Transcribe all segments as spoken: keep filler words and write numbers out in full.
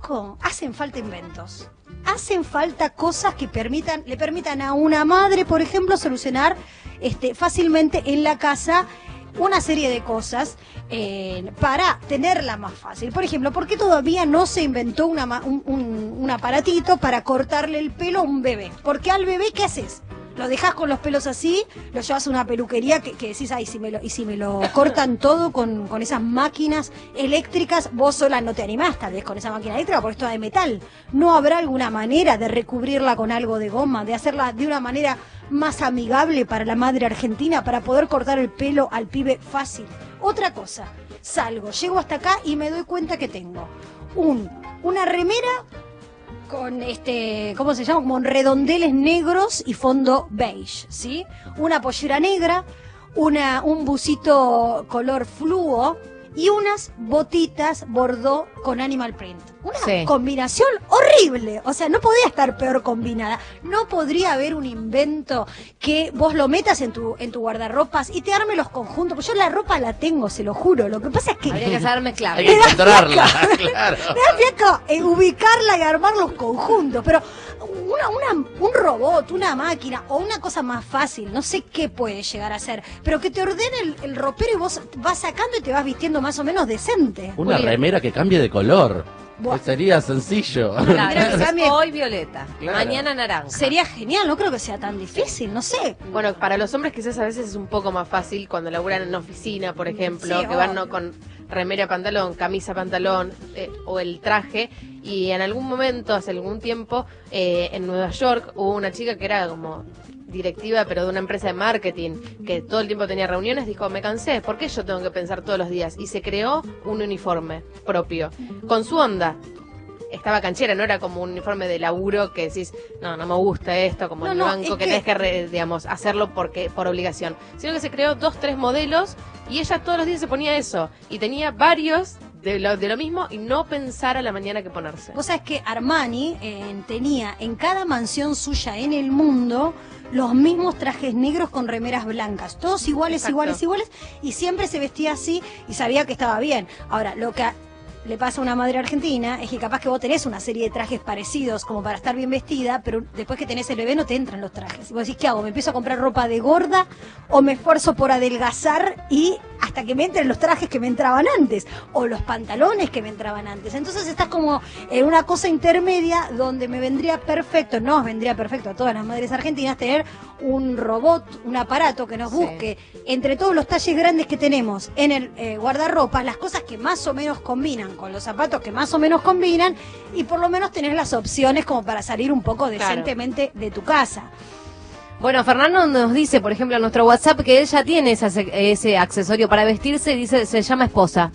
Chaco, hacen falta inventos. Hacen falta cosas que permitan, le permitan a una madre, por ejemplo, solucionar este, fácilmente en la casa una serie de cosas eh, para tenerla más fácil. Por ejemplo, ¿por qué todavía no se inventó una, un, un, un aparatito para cortarle el pelo a un bebé? Porque al bebé, ¿qué haces? Lo dejas con los pelos así, lo llevas a una peluquería que, que decís, ay, si me lo, y si me lo cortan todo con, con esas máquinas eléctricas, vos sola no te animás tal vez con esa máquina eléctrica porque es toda de metal. ¿No habrá alguna manera de recubrirla con algo de goma, de hacerla de una manera más amigable para la madre argentina, para poder cortar el pelo al pibe fácil? Otra cosa, salgo, llego hasta acá y me doy cuenta que tengo un, una remera con este, ¿cómo se llama? Como redondeles negros y fondo beige, ¿sí? Una pollera negra, una, un busito color fluo y unas botitas bordó con animal print. Una sí. combinación horrible, o sea, no podía estar peor combinada. No podría haber un invento que vos lo metas en tu en tu guardarropas y te arme los conjuntos. Porque yo la ropa la tengo, se lo juro. Lo que pasa es que habría que saber mezclar. Hay que encontrarla, claro. Me da fiaco eh, ubicarla y armar los conjuntos, pero una, una, un robot, una máquina o una cosa más fácil, no sé qué puede llegar a ser, pero que te ordene el, el ropero y vos vas sacando y te vas vistiendo más o menos decente. Una remera que cambie de color. Bueno. Sería sencillo. Claro, hoy violeta, claro. Mañana naranja. Sería genial, no creo que sea tan difícil, no sé. Bueno, para los hombres quizás a veces es un poco más fácil cuando laburan en oficina, por ejemplo, sí, que van no, con remera, pantalón, camisa, pantalón eh, o el traje. Y en algún momento, hace algún tiempo, eh, en Nueva York hubo una chica que era como directiva, pero de una empresa de marketing, que todo el tiempo tenía reuniones, dijo, me cansé, ¿por qué yo tengo que pensar todos los días? Y se creó un uniforme propio, con su onda. Estaba canchera, no era como un uniforme de laburo que decís, no, no me gusta esto, como no, en el no, banco, que, que tenés que, re, digamos, hacerlo porque por obligación. Sino que se creó dos, tres modelos y ella todos los días se ponía eso. Y tenía varios de lo, de lo mismo y no pensar a la mañana que ponerse. Vos sabés que Armani eh, tenía en cada mansión suya en el mundo los mismos trajes negros con remeras blancas, todos iguales, Exacto. iguales, iguales, y siempre se vestía así y sabía que estaba bien. Ahora, lo que le pasa a una madre argentina es que capaz que vos tenés una serie de trajes parecidos como para estar bien vestida, pero después que tenés el bebé no te entran los trajes. Y vos decís, ¿qué hago? ¿Me empiezo a comprar ropa de gorda o me esfuerzo por adelgazar y hasta que me entren los trajes que me entraban antes o los pantalones que me entraban antes? Entonces estás como en una cosa intermedia donde me vendría perfecto, nos vendría perfecto a todas las madres argentinas tener un robot, un aparato que nos busque sí. entre todos los talles grandes que tenemos en el eh, guardarropa, las cosas que más o menos combinan con los zapatos que más o menos combinan y por lo menos tenés las opciones como para salir un poco decentemente claro. de tu casa. Bueno, Fernando nos dice, por ejemplo, en nuestro WhatsApp que él ya tiene ese, ese accesorio para vestirse, dice, se llama esposa.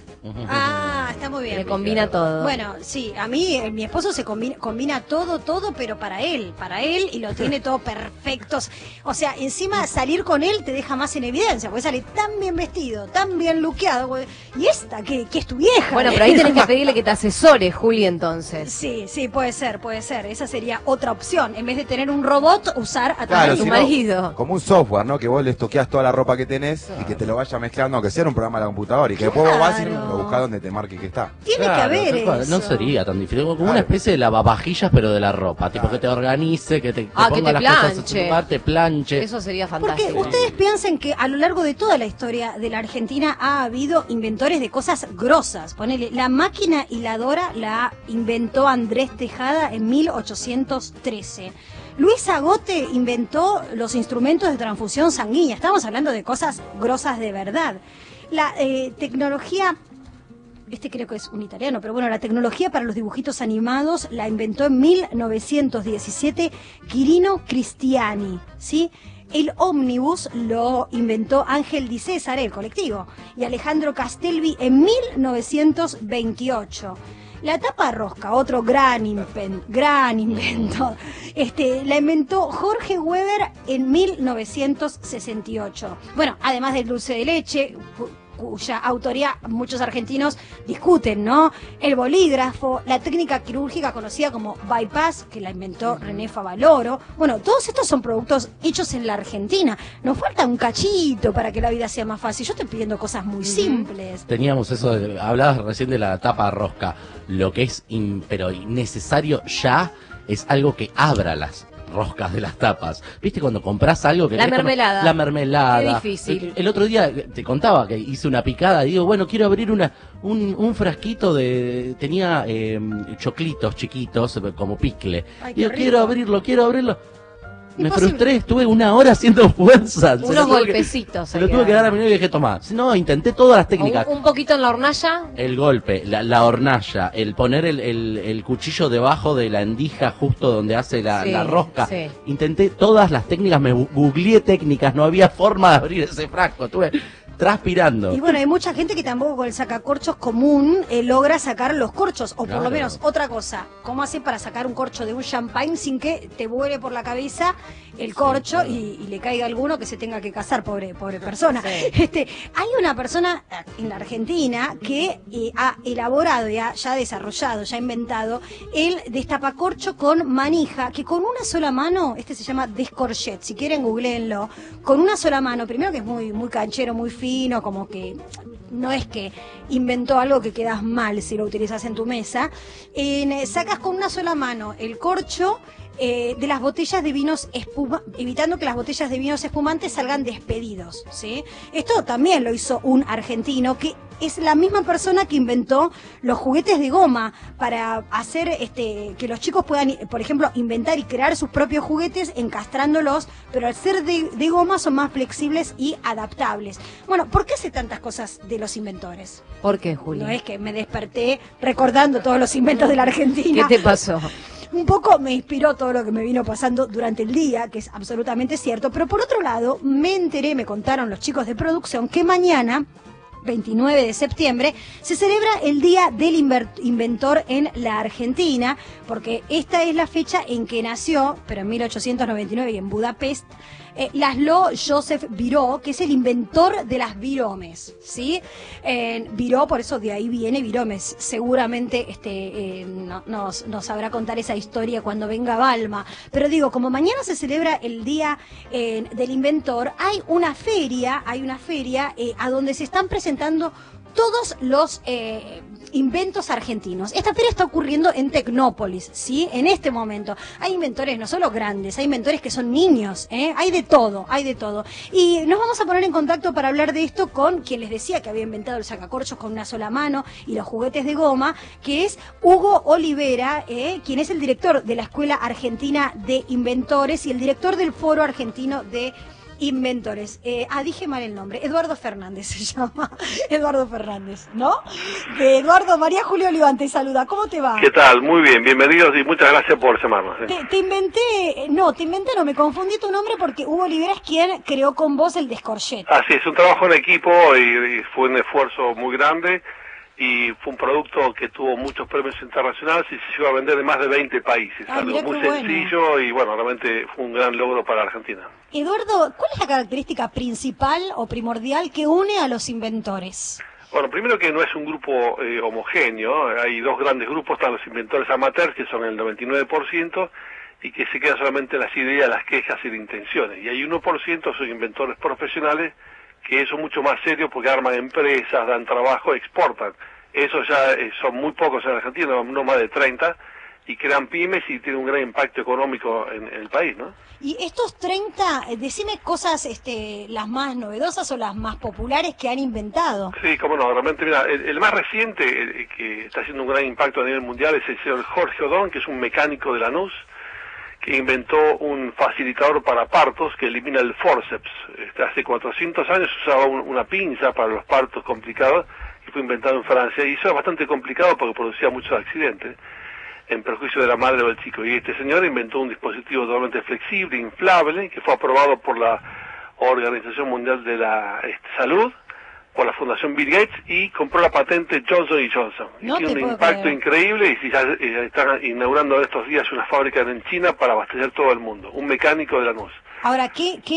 Ah, está muy bien. Le combina todo. Bueno, sí, a mí, eh, mi esposo se combina, combina todo, todo, pero para él, para él, y lo tiene todo perfecto. O sea, encima salir con él te deja más en evidencia, porque sale tan bien vestido, tan bien luqueado. Y esta, que, que es tu vieja. Bueno, pero ahí tenés que pedirle que te asesore, Juli, entonces. Sí, sí, puede ser, puede ser. Esa sería otra opción. En vez de tener un robot, usar a claro, tu si marido. No, como un software, ¿no? Que vos le toqueás toda la ropa que tenés y que te lo vaya mezclando, aunque sea un programa de la computadora, y que claro. después vos vas y lo buscás donde te marque que está. Tiene claro, que haber eso. No sería tan difícil, como claro. una especie de lavavajillas pero de la ropa, tipo que te organice, que te, que ah, ponga que te las planche. cosas en su lugar, te planche. Eso sería fantástico. Porque ustedes piensen que a lo largo de toda la historia de la Argentina ha habido inventores de cosas grosas. Ponele, la máquina hiladora la inventó Andrés Tejada en mil ochocientos trece. Luis Agote inventó los instrumentos de transfusión sanguínea. Estamos hablando de cosas grosas de verdad. La eh, tecnología, este creo que es un italiano, pero bueno, la tecnología para los dibujitos animados la inventó en mil novecientos diecisiete Quirino Cristiani, ¿sí? El ómnibus lo inventó Ángel Di César, el colectivo, y Alejandro Castelvi en mil novecientos veintiocho. La tapa rosca, otro gran invento, gran invento, este, la inventó Jorge Weber en mil novecientos sesenta y ocho. Bueno, además del dulce de leche, cuya autoría muchos argentinos discuten, ¿no? El bolígrafo, la técnica quirúrgica conocida como bypass, que la inventó René Favaloro. Bueno, todos estos son productos hechos en la Argentina. Nos falta un cachito para que la vida sea más fácil. Yo estoy pidiendo cosas muy simples. Teníamos eso, de, hablabas recién de la tapa rosca. Lo que es, in, pero necesario ya, es algo que abra las roscas de las tapas. ¿Viste cuando compras algo que La mermelada. La mermelada. Qué difícil. El, el otro día te contaba que hice una picada y digo, bueno, quiero abrir una un, un frasquito de... Tenía eh, choclitos chiquitos, como picle. Ay, Digo, qué quiero rico. abrirlo, quiero abrirlo. Me Imposible. frustré, estuve una hora haciendo fuerzas. Se lo Unos tuve que- golpecitos. Se lo hay tuve que dar a mi dar. novia y dije, tomá. No, intenté todas las técnicas. Un, un poquito en la hornalla. El golpe, la, la hornalla, el poner el, el, el cuchillo debajo de la endija justo donde hace la, Sí, la rosca. sí. Intenté todas las técnicas, me gu- googleé técnicas, no había forma de abrir ese frasco, estuve transpirando. Y bueno, hay mucha gente que tampoco con el sacacorchos común eh, logra sacar los corchos. O por Claro. lo menos, otra cosa, ¿cómo hace para sacar un corcho de un champagne sin que te vuele por la cabeza el corcho claro. y, y le caiga alguno que se tenga que casar, pobre, pobre persona? Sí. Este, hay una persona en la Argentina que eh, ha elaborado, y ha, ya ha desarrollado, ya ha inventado el destapacorcho con manija, que con una sola mano, este se llama descorchet, si quieren googleenlo, con una sola mano, primero que es muy, muy canchero, muy fino, como que no es que inventó algo que quedas mal si lo utilizas en tu mesa, eh, sacas con una sola mano el corcho eh, de las botellas de vinos espuma, evitando que las botellas de vinos espumantes salgan despedidos, ¿sí? Esto también lo hizo un argentino que es la misma persona que inventó los juguetes de goma para hacer este que los chicos puedan, por ejemplo, inventar y crear sus propios juguetes encastrándolos, pero al ser de, de goma son más flexibles y adaptables. Bueno, ¿por qué sé tantas cosas de los inventores? ¿Por qué, Juli? No es que me desperté recordando todos los inventos de la Argentina. ¿Qué te pasó? Un poco me inspiró todo lo que me vino pasando durante el día, que es absolutamente cierto, pero por otro lado me enteré, me contaron los chicos de producción, que mañana, veintinueve de septiembre, se celebra el Día del Inver- Inventor en la Argentina, porque esta es la fecha en que nació, pero en mil ochocientos noventa y nueve y en Budapest, eh, Laszlo Joseph Viró, que es el inventor de las viromes, ¿sí? Eh, Viró, por eso de ahí viene viromes. Seguramente este, eh, no- nos, nos sabrá contar esa historia cuando venga Balma. Pero digo, como mañana se celebra el Día eh, del Inventor, hay una feria, hay una feria eh, a donde se están presentando todos los eh, inventos argentinos. Esta feria está ocurriendo en Tecnópolis, ¿sí? En este momento. Hay inventores no solo grandes, hay inventores que son niños, ¿eh? Hay de todo, hay de todo. Y nos vamos a poner en contacto para hablar de esto con quien les decía que había inventado el sacacorchos con una sola mano y los juguetes de goma, que es Hugo Olivera, ¿eh? Quien es el director de la Escuela Argentina de Inventores y el director del Foro Argentino de Inventores. Eh, ah, dije mal el nombre. Eduardo Fernández se llama. Eduardo Fernández, ¿no? De Eduardo, María Julio Oliván te saluda. ¿Cómo te va? ¿Qué tal? Muy bien, bienvenidos y muchas gracias por llamarnos. ¿eh? Te, te inventé, no, te inventé, no, me confundí tu nombre porque Hugo Olivera es quien creó con vos el descorchet. Así es, un trabajo en equipo y, y fue un esfuerzo muy grande y fue un producto que tuvo muchos premios internacionales y se llegó a vender en más de veinte países. Ah, algo mirá muy qué bueno. sencillo y bueno, realmente fue un gran logro para Argentina. Eduardo, ¿cuál es la característica principal o primordial que une a los inventores? Bueno, primero que no es un grupo eh, homogéneo, hay dos grandes grupos, están los inventores amateurs, que son el noventa y nueve por ciento, y que se quedan solamente en las ideas, las quejas y las intenciones. Y hay uno por ciento son inventores profesionales, que son mucho más serios porque arman empresas, dan trabajo, exportan. Eso ya eh, son muy pocos en Argentina, no más de treinta, y crean pymes y tienen un gran impacto económico en, en el país, ¿no? Y estos treinta, eh, decime cosas este, las más novedosas o las más populares que han inventado. Sí, cómo no, realmente, mira, el, el más reciente, el, que está haciendo un gran impacto a nivel mundial, es el señor Jorge Odón, que es un mecánico de Lanús, que inventó un facilitador para partos que elimina el forceps. Este, hace cuatrocientos años usaba un, una pinza para los partos complicados, que fue inventado en Francia, y eso es bastante complicado porque producía muchos accidentes, en perjuicio de la madre o del chico. Y este señor inventó un dispositivo totalmente flexible, inflable, que fue aprobado por la Organización Mundial de la este, Salud, por la Fundación Bill Gates, y compró la patente Johnson y Johnson. Y No tiene te un puedo impacto creer. increíble, y si ya eh, están inaugurando en estos días una fábrica en China para abastecer todo el mundo. Un mecánico de Lanús. Ahora, ¿qué, qué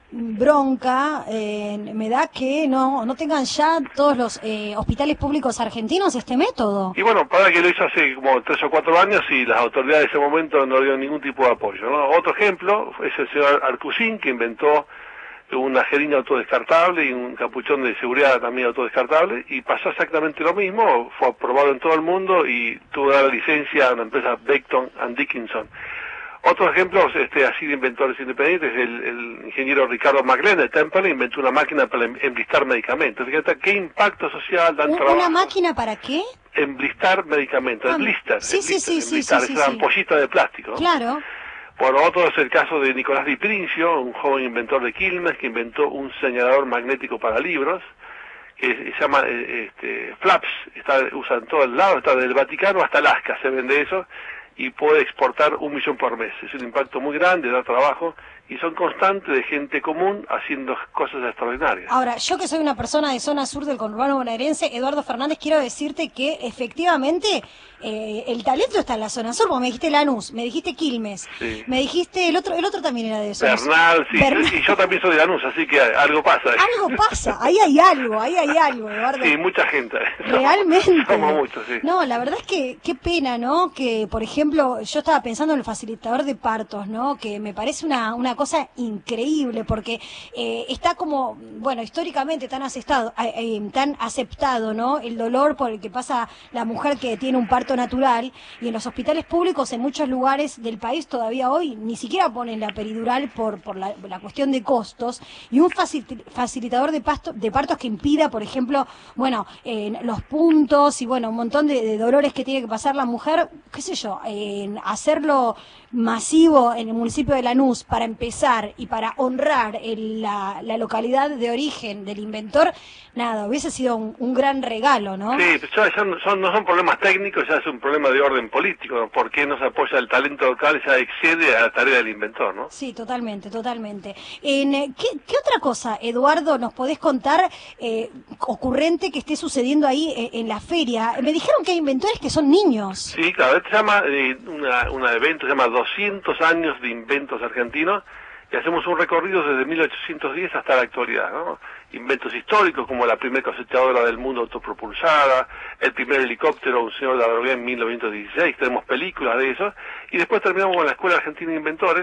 bronca eh, me da que no no tengan ya todos los eh, hospitales públicos argentinos este método. Y bueno, para que lo hizo hace como tres o cuatro años y las autoridades de ese momento no dieron ningún tipo de apoyo, ¿no? Otro ejemplo es el señor Arcusín, que inventó una jeringa autodescartable y un capuchón de seguridad también autodescartable, y pasó exactamente lo mismo, fue aprobado en todo el mundo y tuvo la licencia a una empresa Becton and Dickinson. Otro ejemplo, este, así de inventores independientes, el, el ingeniero Ricardo Maglen de Temple inventó una máquina para emblistar medicamentos. Fíjate qué impacto social dan trabajo. ¿Una máquina para qué? Emblistar medicamentos, Ah, el blister. sí, el sí, blister, sí, sí, emblistar, sí, sí, es una sí. ampollita de plástico, ¿no? Claro. Bueno, otro es el caso de Nicolás Di Princio, un joven inventor de Quilmes que inventó un señalador magnético para libros, que se llama eh, este, Flaps, está, usa en todo el lado, está del Vaticano hasta Alaska, se vende eso, y puede exportar un millón por mes. Es un impacto muy grande, da trabajo, y son constantes de gente común haciendo cosas extraordinarias. Ahora, yo que soy una persona de zona sur del conurbano bonaerense, Eduardo Fernández, quiero decirte que efectivamente eh, el talento está en la zona sur, porque me dijiste Lanús, me dijiste Quilmes, Sí. me dijiste, el otro el otro también era de zona sur. Bernal, sí, Bernal. y yo también soy de Lanús, así que algo pasa. Algo pasa, ahí hay algo, ahí hay algo, Eduardo. Sí, mucha gente. Realmente. Somos muchos, sí. No, la verdad es que qué pena, ¿no? Que, por ejemplo, yo estaba pensando en el facilitador de partos, ¿no? Que me parece una, una cosa increíble, porque eh, está como, bueno, históricamente tan aceptado, eh, eh, tan aceptado, ¿no? El dolor por el que pasa la mujer que tiene un parto natural, y en los hospitales públicos en muchos lugares del país todavía hoy ni siquiera ponen la peridural por, por la, la cuestión de costos, y un facil- facilitador de, pasto, de partos que impida, por ejemplo, bueno, eh, los puntos y bueno, un montón de, de dolores que tiene que pasar la mujer, qué sé yo, en hacerlo masivo en el municipio de Lanús para empezar y para honrar el, la, la localidad de origen del inventor, nada, hubiese sido un, un gran regalo, ¿no? Sí, pero ya son, son- no son problemas técnicos, ya es un problema de orden político, ¿no? ¿Por qué no se apoya el talento local? Ya excede a la tarea del inventor, ¿no? Sí, totalmente, totalmente. En, eh, ¿qué, ¿Qué otra cosa, Eduardo, nos podés contar eh, ocurrente que esté sucediendo ahí eh, en la feria? Me dijeron que hay inventores que son niños. Sí, claro, este se llama, eh, una, una evento, se llama doscientos años de inventos argentinos, y hacemos un recorrido desde mil ochocientos diez hasta la actualidad, ¿no? Inventos históricos como la primera cosechadora del mundo autopropulsada, el primer helicóptero, un señor de la Drogué en mil novecientos dieciséis, tenemos películas de eso, y después terminamos con la Escuela Argentina de Inventores,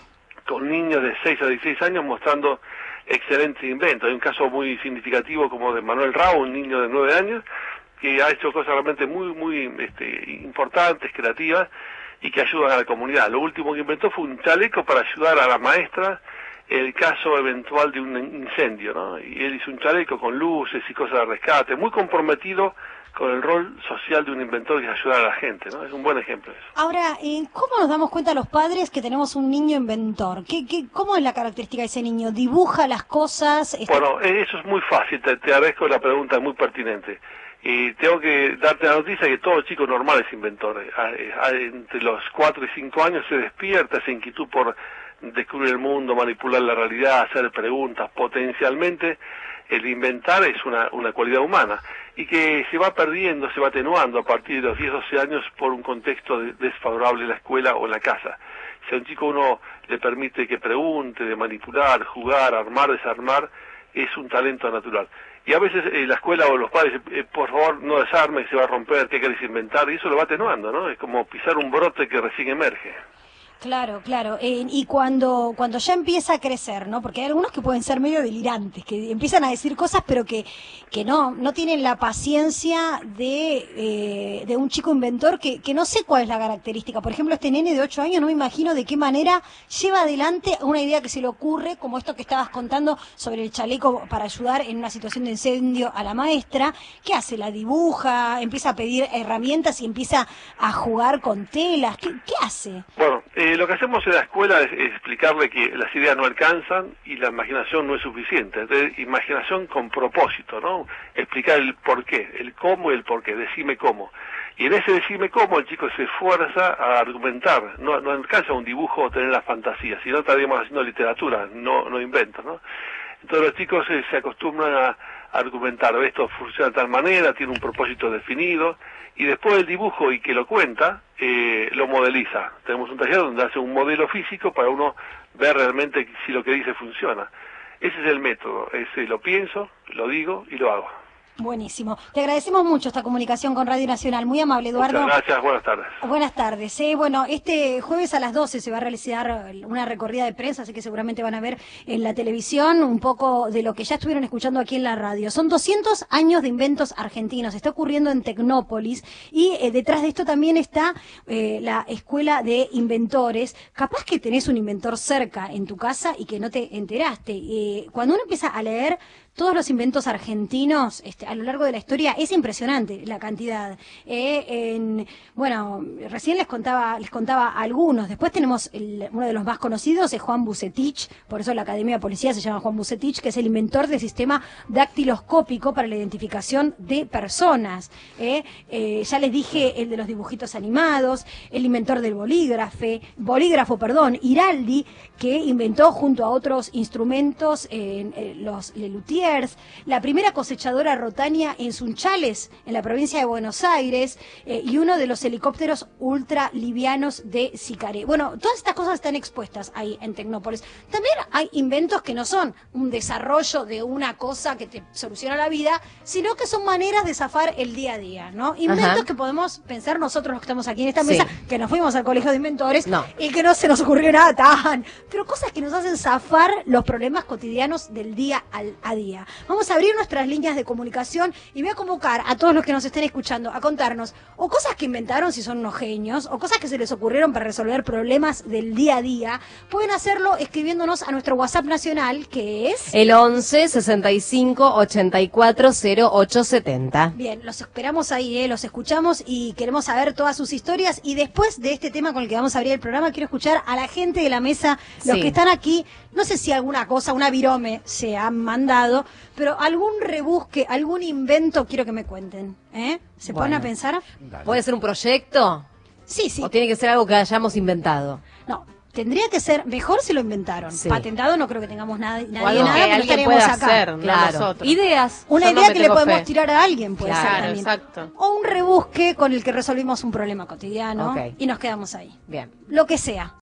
con niños de seis a dieciséis años mostrando excelentes inventos. Hay un caso muy significativo como de Manuel Rao, un niño de nueve años, que ha hecho cosas realmente muy, muy este, importantes, creativas, y que ayudan a la comunidad. Lo último que inventó fue un chaleco para ayudar a la maestra en el caso eventual de un incendio, ¿no? Y él hizo un chaleco con luces y cosas de rescate, muy comprometido con el rol social de un inventor que es ayudar a la gente, ¿no? Es un buen ejemplo eso. Ahora, eh, ¿cómo nos damos cuenta los padres que tenemos un niño inventor? ¿Qué, qué, ¿Cómo es la característica de ese niño? ¿Dibuja las cosas? Está- Bueno, eso es muy fácil, te, te agradezco la pregunta, es muy pertinente. Y tengo que darte la noticia que todo chico normal es inventor. A- a- Entre los cuatro y cinco años se despierta esa inquietud por descubrir el mundo, manipular la realidad, hacer preguntas. Potencialmente el inventar es una, una cualidad humana y que se va perdiendo, se va atenuando a partir de los diez, doce años por un contexto de- desfavorable en la escuela o en la casa. Si a un chico uno le permite que pregunte, de manipular, jugar, armar, desarmar, es un talento natural. Y a veces eh, la escuela o los padres, eh, por favor, no desarme, se va a romper, ¿qué querés inventar? Y eso lo va atenuando, ¿no? Es como pisar un brote que recién emerge. Claro, claro. Eh, y cuando cuando ya empieza a crecer, ¿no? Porque hay algunos que pueden ser medio delirantes, que empiezan a decir cosas, pero que que no no tienen la paciencia de eh, de un chico inventor que que no sé cuál es la característica. Por ejemplo, este nene de ocho años, no me imagino de qué manera lleva adelante una idea que se le ocurre, como esto que estabas contando sobre el chaleco para ayudar en una situación de incendio a la maestra. ¿Qué hace? ¿La dibuja? ¿Empieza a pedir herramientas y empieza a jugar con telas? ¿Qué, qué hace? Bueno, eh, lo que hacemos en la escuela es, es explicarle que las ideas no alcanzan y la imaginación no es suficiente. Entonces, imaginación con propósito, ¿no? Explicar el por qué, el cómo y el por qué, decime cómo. Y en ese decime cómo el chico se esfuerza a argumentar, no, no alcanza un dibujo o tener la fantasía, sino estaríamos haciendo literatura, no, no inventos, ¿no? Entonces los chicos eh, se acostumbran a argumentar, esto funciona de tal manera, tiene un propósito definido, y después del dibujo y que lo cuenta, eh, lo modeliza. Tenemos un taller donde hace un modelo físico para uno ver realmente si lo que dice funciona. Ese es el método, ese lo pienso, lo digo y lo hago. Buenísimo. Te agradecemos mucho esta comunicación con Radio Nacional. Muy amable, Eduardo. Muchas gracias, buenas tardes. Buenas tardes. Eh, bueno, este jueves a las doce se va a realizar una recorrida de prensa, así que seguramente van a ver en la televisión un poco de lo que ya estuvieron escuchando aquí en la radio. Son doscientos años de inventos argentinos. Está ocurriendo en Tecnópolis y eh, detrás de esto también está eh, la Escuela de Inventores. Capaz que tenés un inventor cerca en tu casa y que no te enteraste. Eh, cuando uno empieza a leer todos los inventos argentinos este, a lo largo de la historia, es impresionante la cantidad. Eh, en, bueno, recién les contaba les contaba algunos. Después tenemos el, uno de los más conocidos, es Juan Bucetich, por eso la Academia de Policía se llama Juan Bucetich, que es el inventor del sistema dactiloscópico para la identificación de personas. Eh, eh, ya les dije el de los dibujitos animados, el inventor del bolígrafo, bolígrafo, perdón, Iraldi, que inventó junto a otros instrumentos eh, eh, los Lelutier, la primera cosechadora rotania en Sunchales, en la provincia de Buenos Aires, eh, y uno de los helicópteros ultra livianos de Sicaré. Bueno, todas estas cosas están expuestas ahí en Tecnópolis. También hay inventos que no son un desarrollo de una cosa que te soluciona la vida, sino que son maneras de zafar el día a día, ¿no? Inventos Ajá. que podemos pensar nosotros los que estamos aquí en esta mesa, sí. que nos fuimos al colegio de inventores no. y que no se nos ocurrió nada tan... Pero cosas que nos hacen zafar los problemas cotidianos del día al, a día. Vamos a abrir nuestras líneas de comunicación y voy a convocar a todos los que nos estén escuchando a contarnos o cosas que inventaron si son unos genios o cosas que se les ocurrieron para resolver problemas del día a día. Pueden hacerlo escribiéndonos a nuestro WhatsApp nacional, que es... el once sesenta y cinco ochenta y cuatro cero ocho setenta. Bien, los esperamos ahí, ¿eh? Los escuchamos y queremos saber todas sus historias. Y después de este tema con el que vamos a abrir el programa, quiero escuchar a la gente de la mesa, los sí. que están aquí. No sé si alguna cosa, una virome se han mandado, pero algún rebusque, algún invento quiero que me cuenten. ¿eh? ¿Se bueno. ponen a pensar? Dale. ¿Puede ser un proyecto? Sí, sí. ¿O tiene que ser algo que hayamos inventado? No, tendría que ser mejor si lo inventaron. Sí. Patentado no creo que tengamos nada, nadie O algo nada, que pero alguien estaríamos pueda acá. hacer, no Claro. nosotros. Ideas. Una Yo no idea me que le tengo podemos fe. tirar a alguien, puede Claro, ser también. exacto. O un rebusque con el que resolvimos un problema cotidiano Ok. y nos quedamos ahí. Bien. Lo que sea.